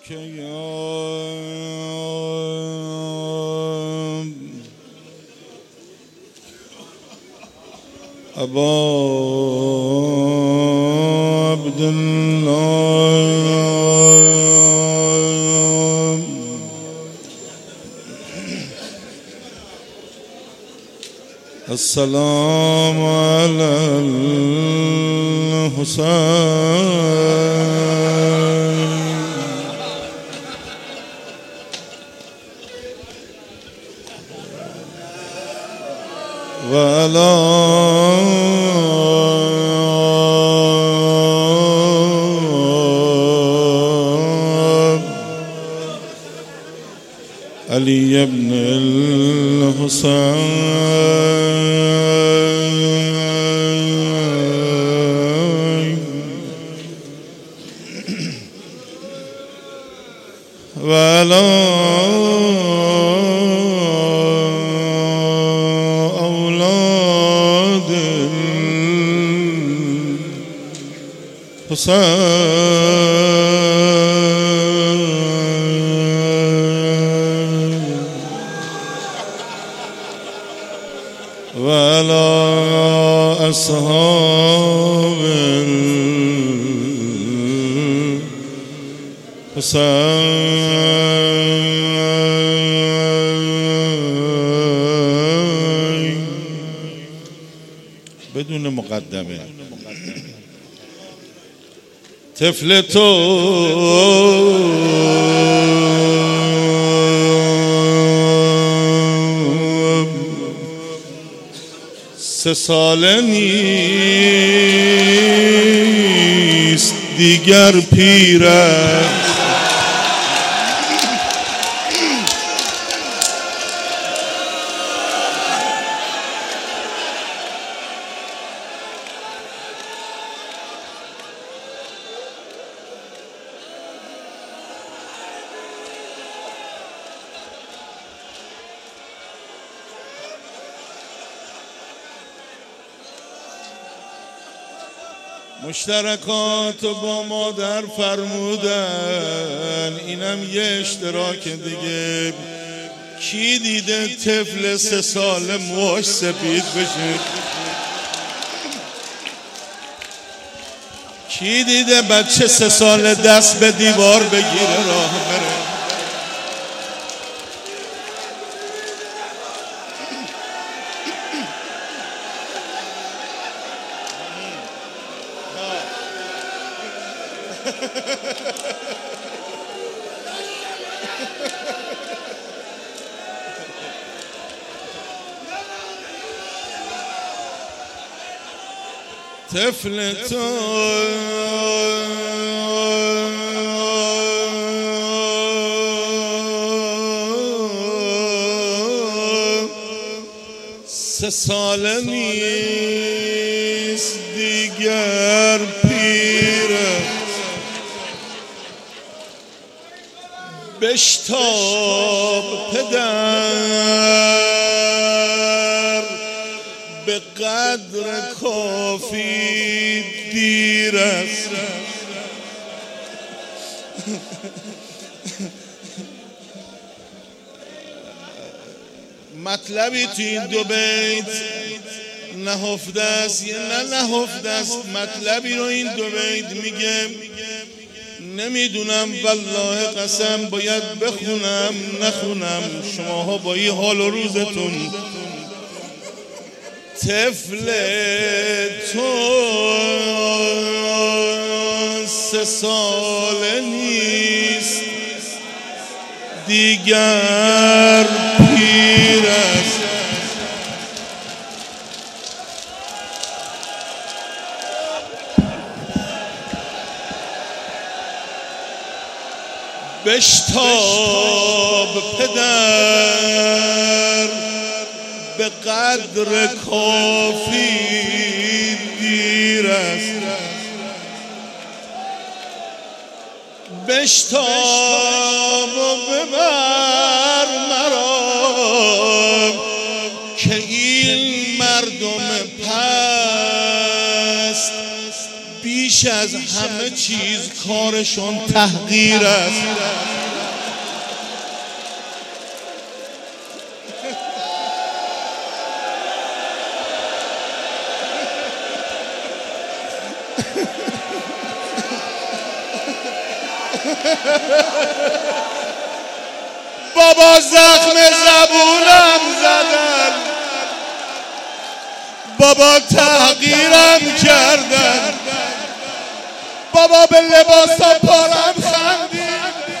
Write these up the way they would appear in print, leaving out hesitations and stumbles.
که یا ابا عبدالله السلام علی الحسین و علی علی ابن الحسین و علی اولاد الحسین و علی اصحاب الحسین بدون مقدمه. طفل تو سه ساله نیست دیگر پیره مشترکات با مادر فرمودن اینم یه اشتراک دیگه. کی دیده طفل 3 ساله موهاش سفید بشه؟ کی دیده بچه 3 ساله دست به دیوار بگیره راه بره؟ طفل تو سه ساله نیست دیگر پیره. بشتاب پدر به قدر کافی دیر است. مطلبی تو این 2 بیت نهفته است یا نه نهفته است. مطلبی رو این 2 بیت میگه نمیدونم والله قسم باید بخونم نخونم. شماها با این حال و روزتون. طفل تو 3 ساله نیست دیگر پیر است. بشتاب پدر به قدر کافی دیر است. بشتاب و ببر مرا که این مردم پست بیش از همه چیز کارشون تحقیر است. بابا زخم زبونم زدن، بابا تحقیرم کردن، بابا به لباسا پارم خندید.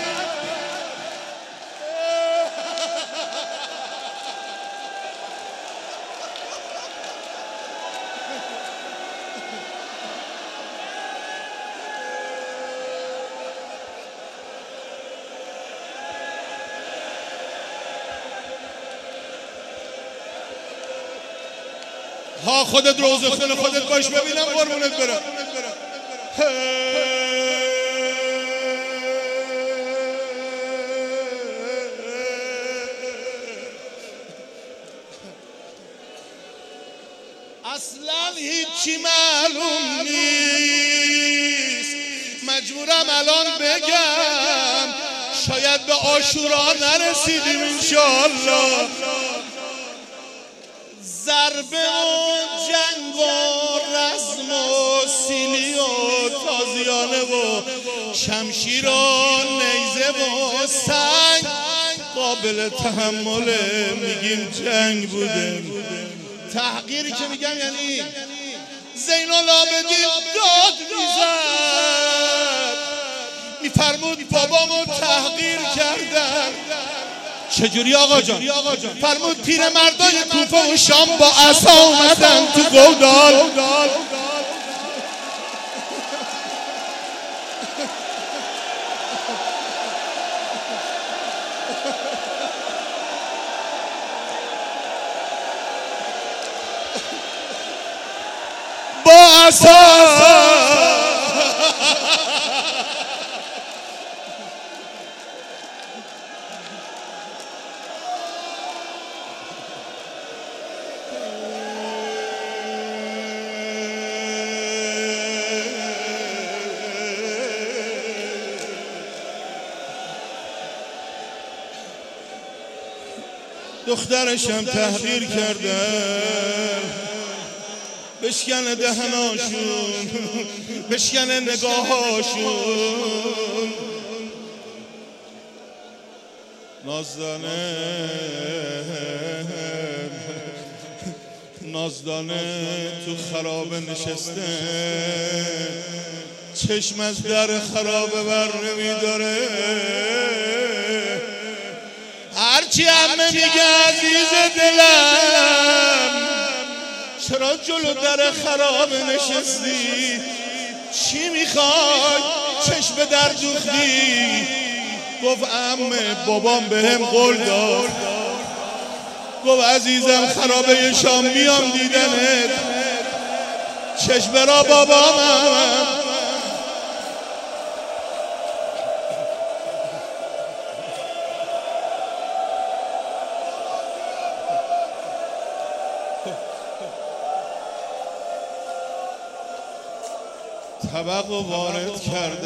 ها خودت روزه خونه خودت باش ببینم قربونت برم. اصلا هیچی معلوم نیست، مجبورم الان بگم شاید به عاشورا نرسیدیم انشالله. ضربه و جنگ و رزم و سیلی و تازیانه و شمشیر و نیزه و سنگ قابل تحمله، میگیم جنگ بوده. تحقیری که میگم یعنی زین العابدین داد میزد، میفرمود بابامو تحقیر کردن. چجوری آقا جان؟ فرمود پیرمردای کوفه و شام با عصا اومدن تو گودال. با عصا دخترشم تحقیر کردن، بشکنه دهناشون، بشکنه نگاهاشون. نازدانه تو خرابه نشسته، چشم از در خرابه بر نمیداره. هرچی همه میگه عزیز دلم چرا جلو در خرابه نشستی؟ چی میخوای؟ چشم در دوختی؟ گفت عمه بابام بهم قول داد، گفت عزیزم خرابه شام میام دیدنت، چشم را بابامم. طبق و وارد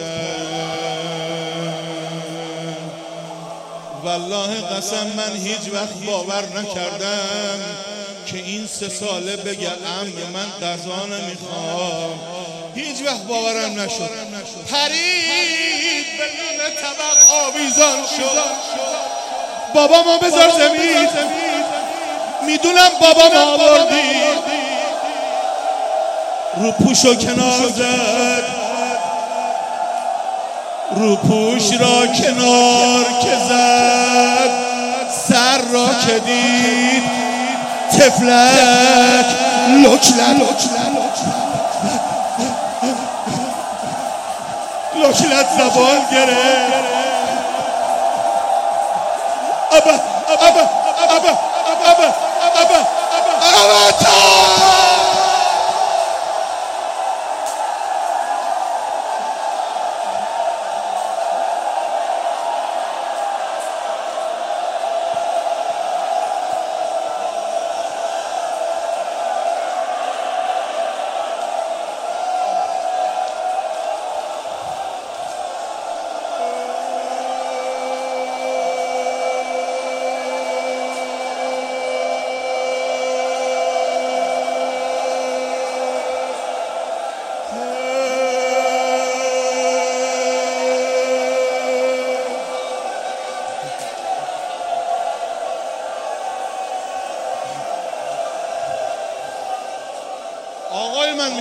کردم، والله قسم من هیچ وقت باور نکردم که این 3 ساله بگه عمه من غذا نمیخوام. هیچ وقت باورم نشد. پرید بدون طبق آویزان شد. بابامو بذار زمین، میدونم بابام آوردی. رو پوشو کنار زد، رو پوش را کنار که زد، سر را که دید تفلک لوچلت زبان گرفت. ابا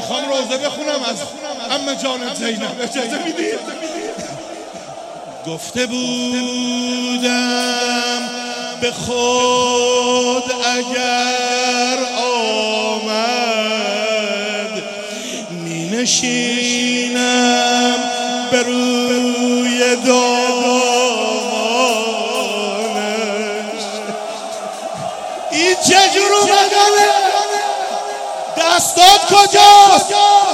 میخوام روزه بخونم از عمه جان زینب، اجازه میدید؟ گفته بودم به خود اگر آمد می نشینم به روی دامانش. این چجور اومدنه؟ دستات کجاست؟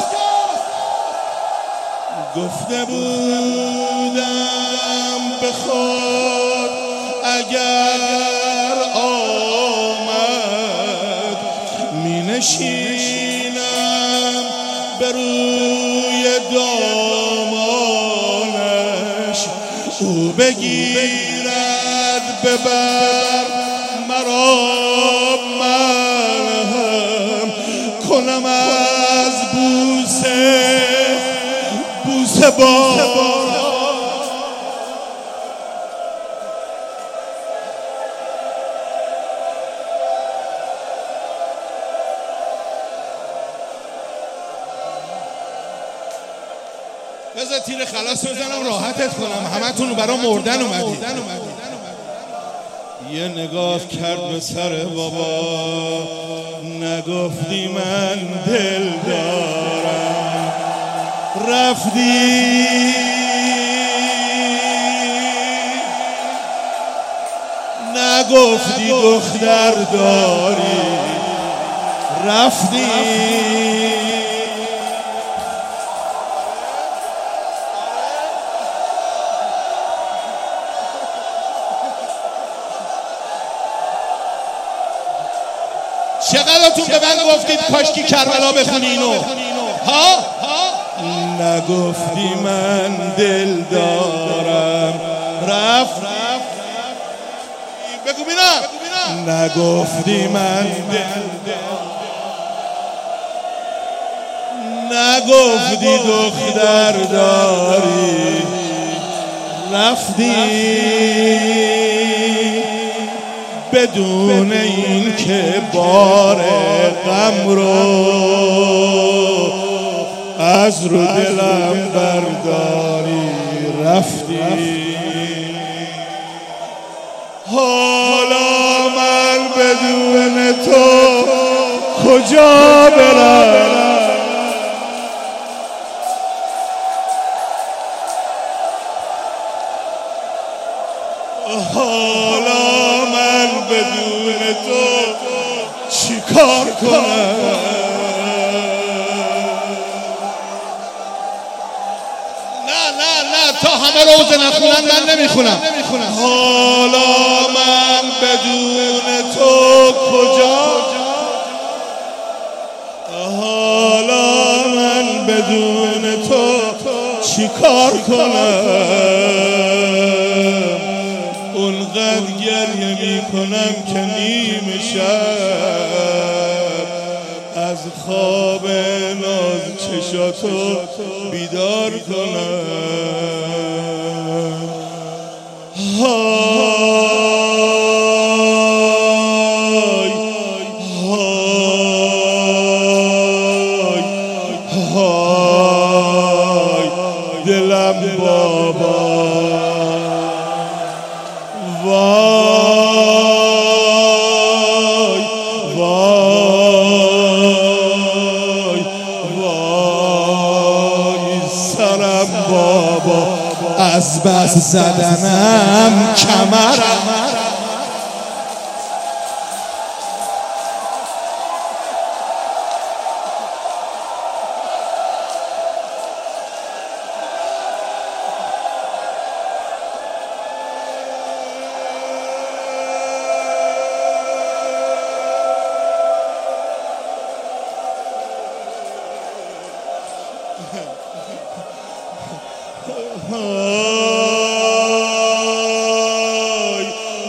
گفته بودم به خود اگر آمد می نشینم به روی دامانش. او بگیرد ببر مرا، من هم کنم از بوسه با بذار تیر خلاص بزنم راحتت کنم، همتون رو برا مردن اومدید. یه نگاه کرد به سر بابا، نگفتی من دل دارم، رفتی نگفتی دختر داری، رفتی چقدرتون به من گفتید کاشکی کربلا بخونی اینو؟ ها؟ نگفتی من دل دارم، رفت بگو بینم. نگفتی من دل دارم، نگفتی دختر داری، رفتی بدون این که بار غم رو از رو دلم برداری، رفتی. حالا من بدون تو کجا برم؟ حالا من بدون تو چیکار کنم؟ تا همه روزه نخونن من نمیخونم. حالا من بدون تو کجا؟ حالا من بدون تو چیکار کنم؟ اونقدر گریه میکنم که نیمه شب از خواب ناز چشاتو بیدار کنم. های های دلم بابا، وای وای وای سرم بابا، از بس زدنم کمرم. های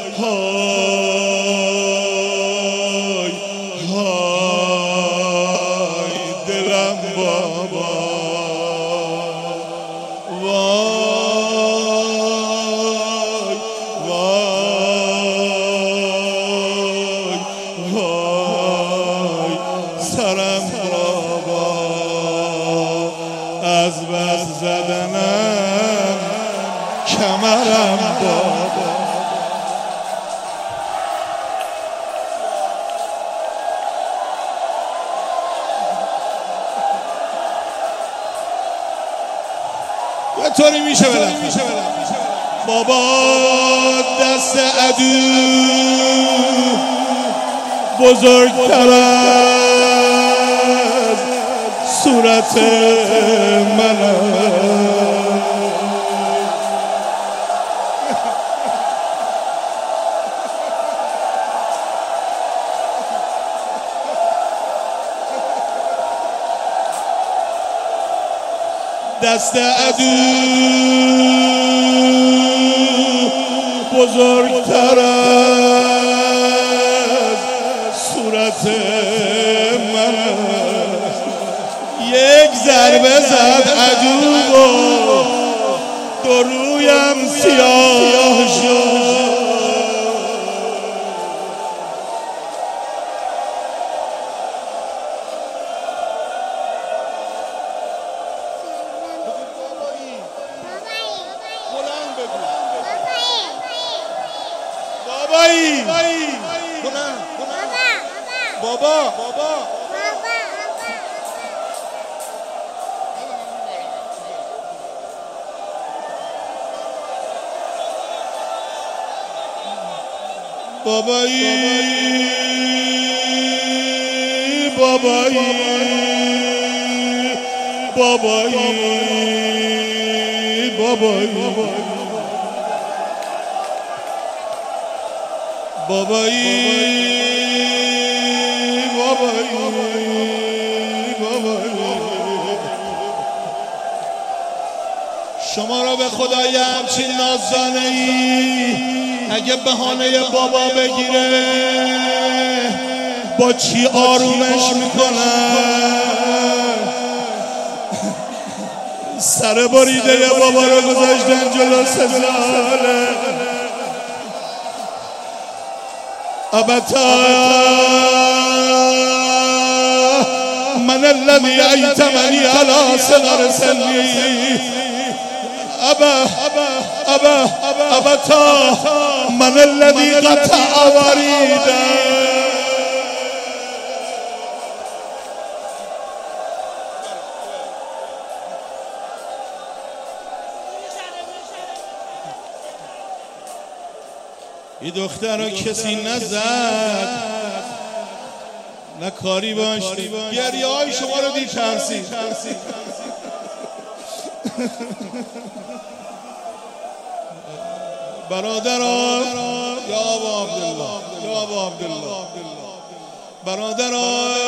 های های دلم بابا، وای وای وای سرم بابا. از بس زدنم کمرم بابا. یه طوری میشه بالاخره بابا دست عدو بزرگتر از صورت منم. دست عدو بزرگتر از صورت من. یک ضربه زد عدو و دو رویم سیاه شد. بابا شما را به خدای همچین نازانه‌ای اگه بهانه بابا بگیره با چی آرومش میکنن؟ سر بریده بابا رو گذاشتن جلو سزاله. ابتا من الذي ایتمنی علی صغر سنی. ابتا من الذي قطع وريدا. این دختر رو کسی نزد نه کاری باش. گریه های شما رو دید ترسید. برادران یا ابا عبدالله، یا ابا عبدالله، برادران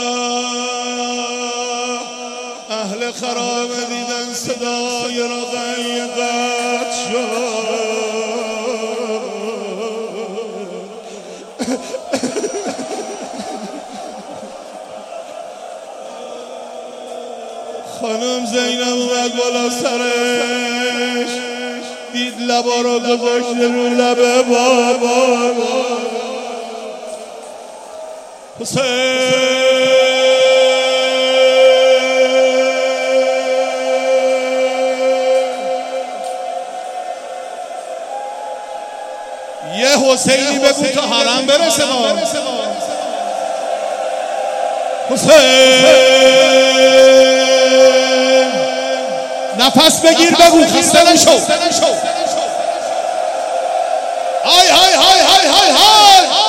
اهل خرابه دیدن صدای رقیه قطع شد. خانم زینب اومد بالا سرش، دید لبا رو گذاشته رو لبه بابا. حسین یه حسینی بگو تا حرم برسه ما. حسین نفس بگیر بگو خسته نشو. های های های های های های